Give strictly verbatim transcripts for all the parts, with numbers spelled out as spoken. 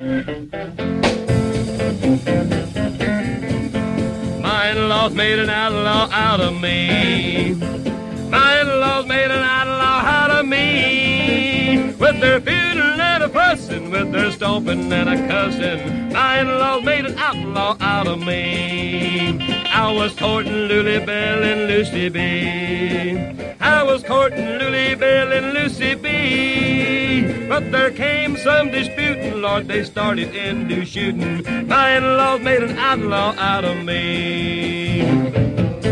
My in-laws made an outlaw out of me. My in-laws made an outlaw out of me. With their feuding and a fussing, with their stomping and a cussing, my in-laws made an outlaw out of me. I was courting Lily Bell and Lucy B. I was courting Lily Bell and Lucy B. But there came some disputing, Lord, they started into shooting. My in-laws made an outlaw out of me.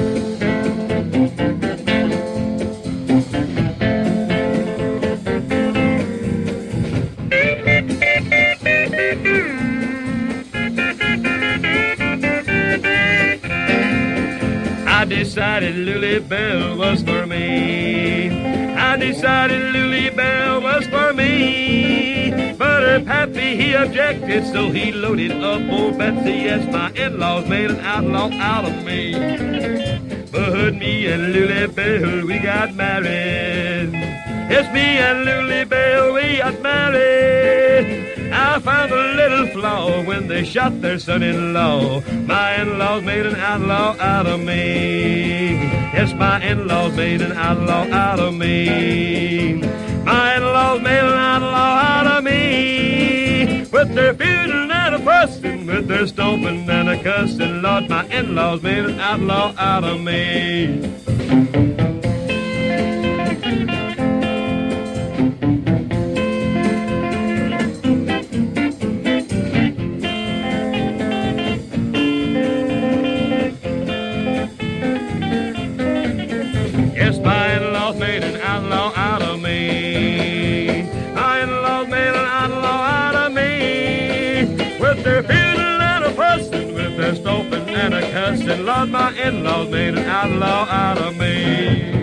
I decided Lily Bell was for me. I decided Lily Bell was for me. But her pappy, he objected, so he loaded up old Betsy. Yes, my in-laws made an outlaw out of me. But me and Lily Bell, we got married. Yes, me and Lily Bell, we got married. I found a little flaw when they shot their son-in-law. My in-laws made an outlaw out of me. Yes, my in-laws made an outlaw out of me. My in-laws made an outlaw out of me. With their feuding and a fussing, with their stomping and a cussing, Lord, my in-laws made an outlaw out of me. Yes, my in-laws made an outlaw out of me. My in-laws made an outlaw out of me. With their feuding and a fussing, with their stomping and a cussing, Lord, my in-laws made an outlaw out of me.